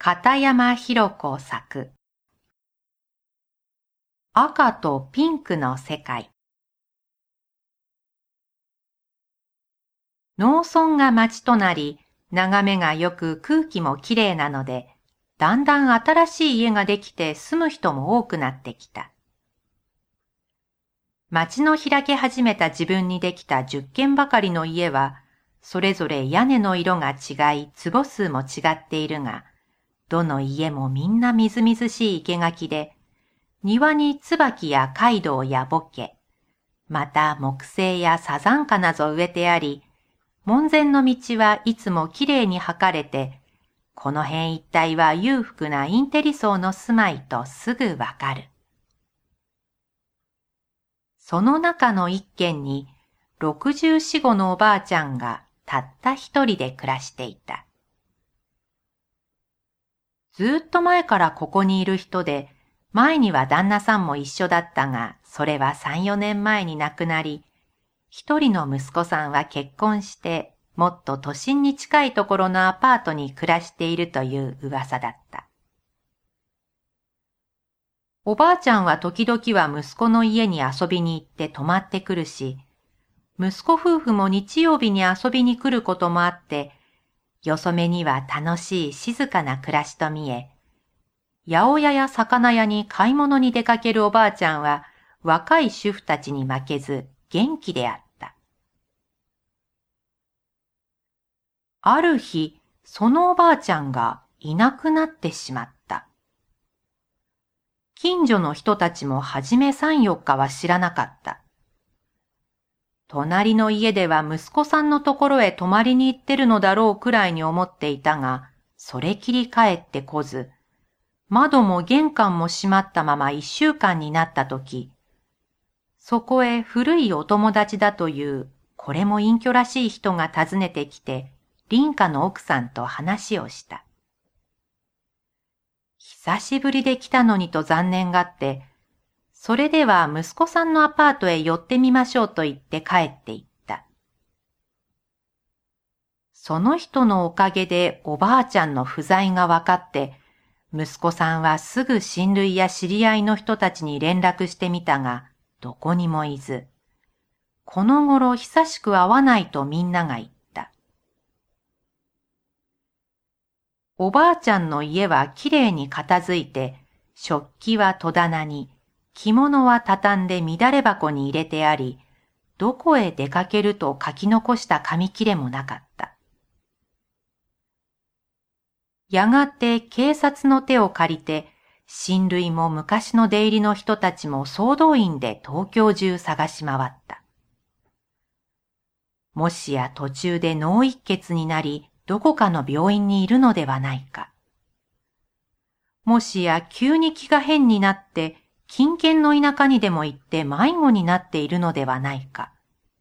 片山弘子作赤とピンクの世界。農村が町となり、眺めがよく空気もきれいなので、だんだん新しい家ができて住む人も多くなってきた。町の開け始めた自分にできた10軒ばかりの家は、それぞれ屋根の色が違い、坪数も違っているが、どの家もみんなみずみずしい生垣で、庭に椿や街道やボケ、また木製やサザンカなど植えてあり、門前の道はいつもきれいに掃かれて、この辺一帯は裕福なインテリ層の住まいとすぐわかる。その中の一軒に、64、5のおばあちゃんがたった一人で暮らしていた。ずっと前からここにいる人で、前には旦那さんも一緒だったが、それは3、4年前に亡くなり、一人の息子さんは結婚して、もっと都心に近いところのアパートに暮らしているという噂だった。おばあちゃんは時々は息子の家に遊びに行って泊まってくるし、息子夫婦も日曜日に遊びに来ることもあって、よそ目には楽しい静かな暮らしと見え、八百屋や魚屋に買い物に出かけるおばあちゃんは若い主婦たちに負けず元気であった。ある日、そのおばあちゃんがいなくなってしまった。近所の人たちもはじめ3、4日は知らなかった。隣の家では息子さんのところへ泊まりに行ってるのだろうくらいに思っていたが、それきり帰ってこず、窓も玄関も閉まったまま1週間になったとき、そこへ古いお友達だという、これも隠居らしい人が訪ねてきて、林家の奥さんと話をした。久しぶりで来たのにと残念がって、それでは息子さんのアパートへ寄ってみましょうと言って帰って行った。その人のおかげでおばあちゃんの不在が分かって、息子さんはすぐ親類や知り合いの人たちに連絡してみたが、どこにもいず、この頃久しく会わないとみんなが言った。おばあちゃんの家はきれいに片付いて、食器は戸棚に、着物は畳んで乱れ箱に入れてあり、どこへ出かけると書き残した紙切れもなかった。やがて警察の手を借りて、親類も昔の出入りの人たちも総動員で東京中探し回った。もしや途中で脳一血になり、どこかの病院にいるのではないか。もしや急に気が変になって、近県の田舎にでも行って迷子になっているのではないか。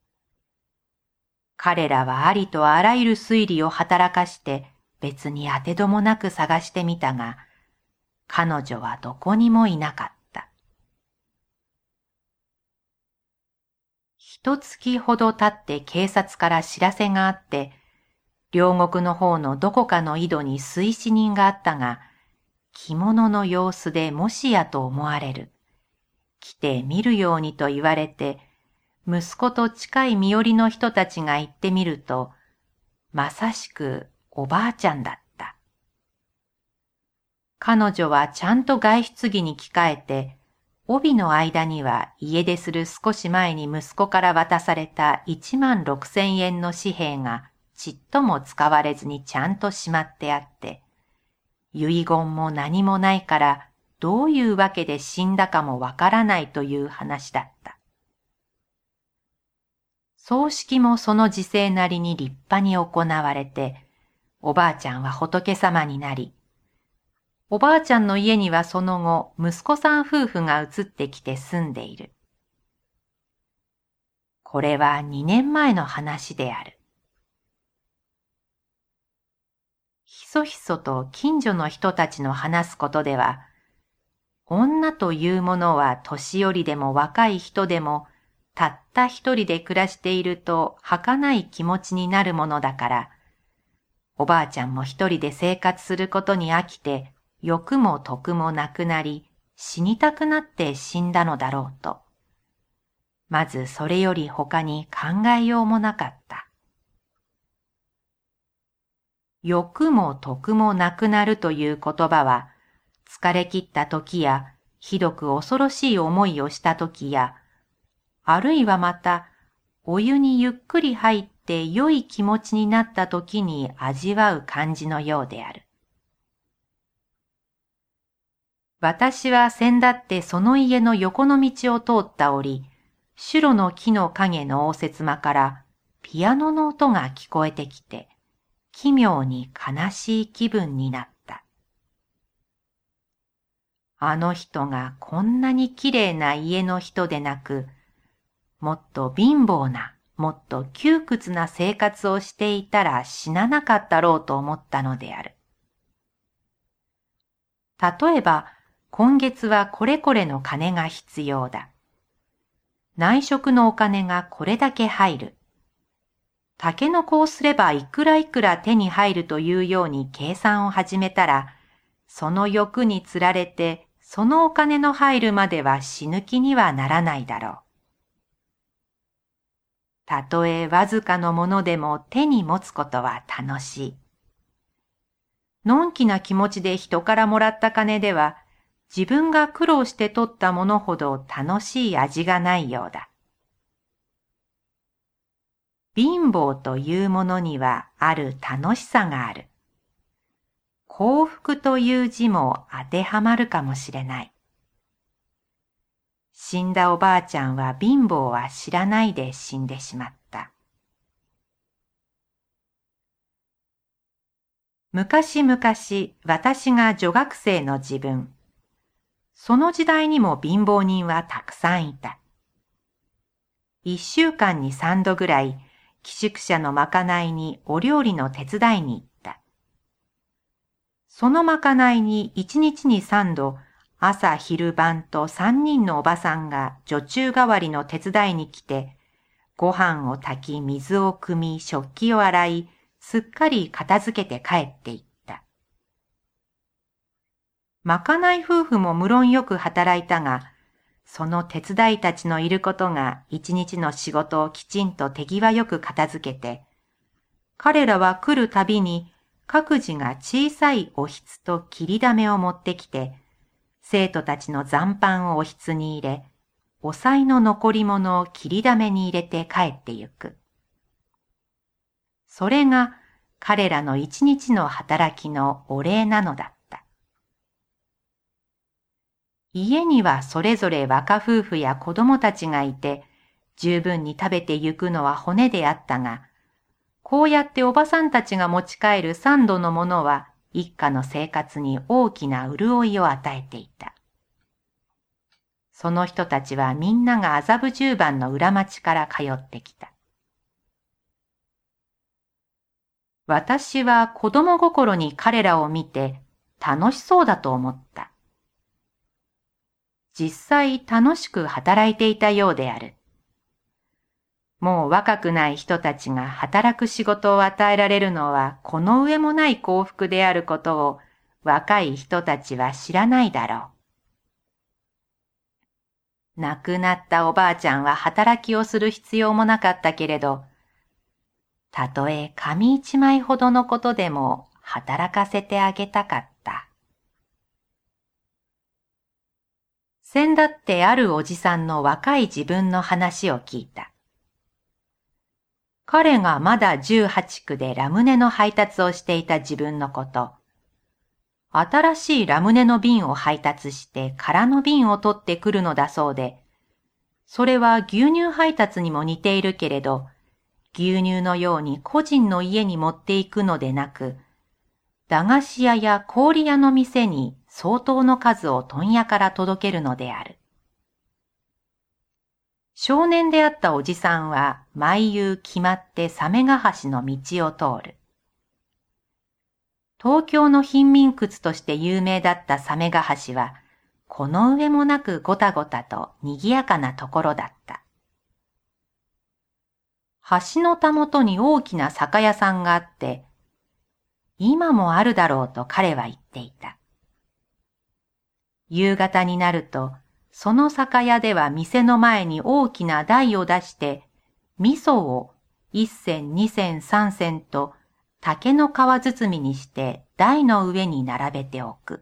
彼らはありとあらゆる推理を働かして別に当てどもなく探してみたが、彼女はどこにもいなかった。一月ほど経って警察から知らせがあって、両国の方のどこかの井戸に水死人があったが、着物の様子でもしやと思われる。来て見るようにと言われて、息子と近い身寄りの人たちが行ってみると、まさしくおばあちゃんだった。彼女はちゃんと外出着に着替えて、帯の間には家出する少し前に息子から渡された16,000円の紙幣がちっとも使われずにちゃんとしまってあって、遺言も何もないから、どういうわけで死んだかもわからないという話だった。葬式もその時勢なりに立派に行われて、おばあちゃんは仏様になり、おばあちゃんの家にはその後、息子さん夫婦が移ってきて住んでいる。これは2年前の話である。ひそひそと近所の人たちの話すことでは、女というものは年寄りでも若い人でも、たった一人で暮らしていると儚い気持ちになるものだから、 おばあちゃんも一人で生活することに飽きて、欲も得もなくなり、死にたくなって死んだのだろうと。まずそれより他に考えようもなかった。欲も得もなくなるという言葉は、疲れ切った時や、ひどく恐ろしい思いをした時や、あるいはまた、お湯にゆっくり入って良い気持ちになった時に味わう感じのようである。私は先だってその家の横の道を通った折、シュロの木の影の応接間からピアノの音が聞こえてきて、奇妙に悲しい気分になった。あの人がこんなにきれいな家の人でなく、もっと貧乏な、もっと窮屈な生活をしていたら死ななかったろうと思ったのである。例えば、今月はこれこれの金が必要だ。内職のお金がこれだけ入る。タケノコをすればいくらいくら手に入るというように計算を始めたら、その欲につられて、そのお金の入るまでは死ぬ気にはならないだろう。たとえわずかのものでも手に持つことは楽しい。のんきな気持ちで人からもらった金では、自分が苦労して取ったものほど楽しい味がないようだ。貧乏というものにはある楽しさがある。幸福という字も当てはまるかもしれない。死んだおばあちゃんは貧乏は知らないで死んでしまった。昔々、私が女学生の自分。その時代にも貧乏人はたくさんいた。1週間に3度ぐらい、寄宿舎のまかないにお料理の手伝いに行った。そのまかないに1日に3度、朝昼晩と3人のおばさんが女中代わりの手伝いに来て、ご飯を炊き水を汲み食器を洗い、すっかり片付けて帰っていった。まかない夫婦も無論よく働いたが、その手伝いたちのいることが一日の仕事をきちんと手際よく片付けて、彼らは来るたびに各自が小さいおひつと切りだめを持ってきて、生徒たちの残飯をおひつに入れ、お菜の残り物を切りだめに入れて帰ってゆく。それが彼らの一日の働きのお礼なのだった。家にはそれぞれ若夫婦や子供たちがいて、十分に食べてゆくのは骨であったが、こうやっておばさんたちが持ち帰る3度のものは一家の生活に大きな潤いを与えていた。その人たちはみんなが麻布十番の裏町から通ってきた。私は子供心に彼らを見て楽しそうだと思った。実際楽しく働いていたようである。もう若くない人たちが働く仕事を与えられるのはこの上もない幸福であることを若い人たちは知らないだろう。亡くなったおばあちゃんは働きをする必要もなかったけれど、たとえ紙一枚ほどのことでも働かせてあげたかった。先だってあるおじさんの若い自分の話を聞いた。彼がまだ18区でラムネの配達をしていた自分のこと。新しいラムネの瓶を配達して空の瓶を取ってくるのだそうで、それは牛乳配達にも似ているけれど、牛乳のように個人の家に持っていくのでなく、駄菓子屋や氷屋の店に相当の数を問屋から届けるのである。少年であったおじさんは毎夕決まって鮫ヶ橋の道を通る。東京の貧民窟として有名だった鮫ヶ橋は、この上もなくごたごたと賑やかなところだった。橋のたもとに大きな酒屋さんがあって、 今もあるだろうと彼は言っていた。夕方になると、その酒屋では店の前に大きな台を出して、味噌を1銭2銭3銭と竹の皮包みにして台の上に並べておく。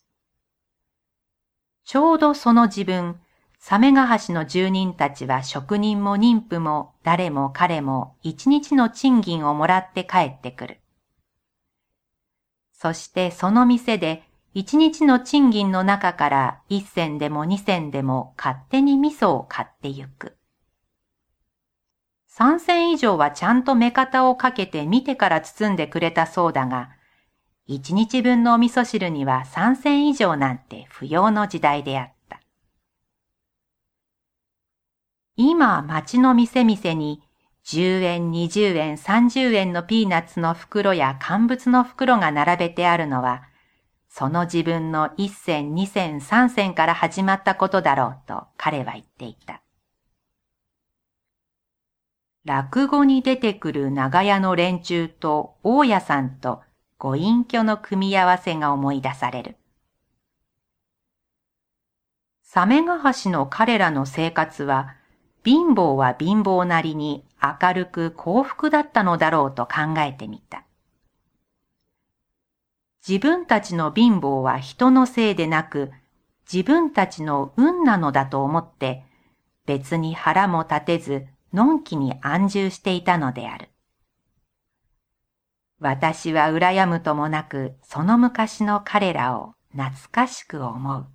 ちょうどその時分、鮫ヶ橋の住人たちは職人も妊婦も誰も彼も一日の賃金をもらって帰ってくる。そしてその店で一日の賃金の中から1銭でも2銭でも勝手に味噌を買ってゆく。3銭以上はちゃんと目方をかけて見てから包んでくれたそうだが、1日分のお味噌汁には3銭以上なんて不要の時代であった。今町の店々に10円、20円、30円のピーナッツの袋や乾物の袋が並べてあるのは、その自分の1銭、2銭、3銭から始まったことだろうと彼は言っていた。落語に出てくる長屋の連中と大家さんとご隠居の組み合わせが思い出される。鮫ヶ橋の彼らの生活は、貧乏は貧乏なりに明るく幸福だったのだろうと考えてみた。自分たちの貧乏は人のせいでなく、自分たちの運なのだと思って、別に腹も立てず、のんきに安住していたのである。私は羨むともなく、その昔の彼らを懐かしく思う。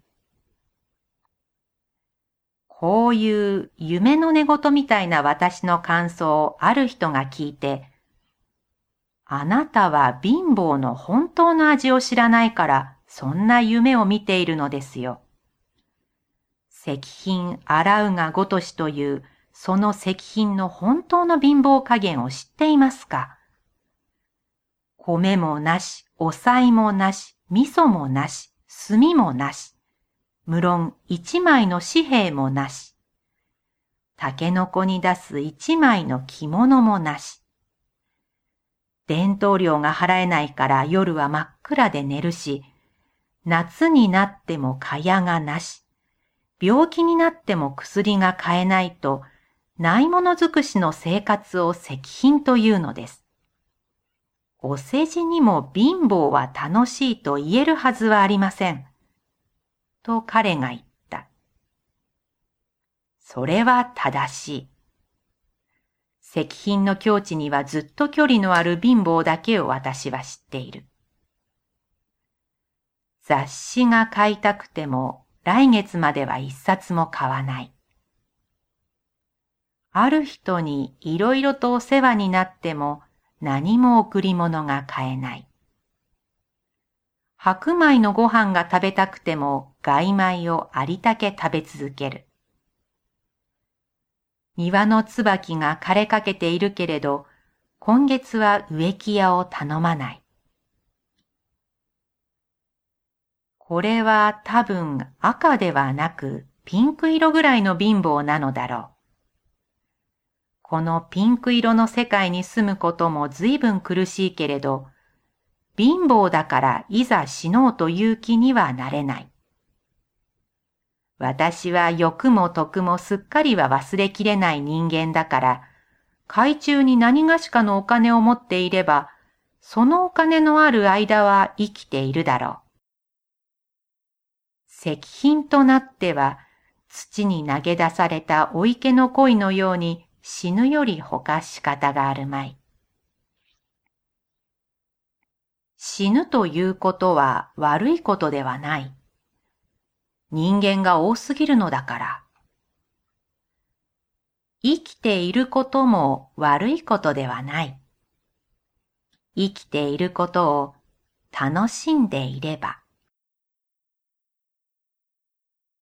こういう夢の寝言みたいな私の感想をある人が聞いて、あなたは貧乏の本当の味を知らないから、そんな夢を見ているのですよ。石品洗うがごとしという、その石品の本当の貧乏加減を知っていますか？米もなし、お菜もなし、味噌もなし、炭もなし。無論一枚の紙幣もなし。タケノコに出す一枚の着物もなし。伝統料が払えないから夜は真っ暗で寝るし、夏になっても蚊帳がなし。病気になっても薬が買えないと、ないもの尽くしの生活を石品というのです。お世辞にも貧乏は楽しいと言えるはずはありません。と彼が言った。それは正しい。石品の境地にはずっと距離のある貧乏だけを私は知っている。雑誌が買いたくても来月までは一冊も買わない。ある人にいろいろとお世話になっても何も贈り物が買えない。白米のご飯が食べたくても外米をありたけ食べ続ける。庭の椿が枯れかけているけれど、今月は植木屋を頼まない。これは多分赤ではなくピンク色ぐらいの貧乏なのだろう。このピンク色の世界に住むことも随分苦しいけれど、貧乏だからいざ死のうという気にはなれない。私は欲も得もすっかりは忘れきれない人間だから、海中に何がしかのお金を持っていれば、そのお金のある間は生きているだろう。石品となっては、土に投げ出されたお池の鯉のように死ぬよりほか仕方があるまい。死ぬということは悪いことではない。人間が多すぎるのだから。生きていることも悪いことではない。生きていることを楽しんでいれば。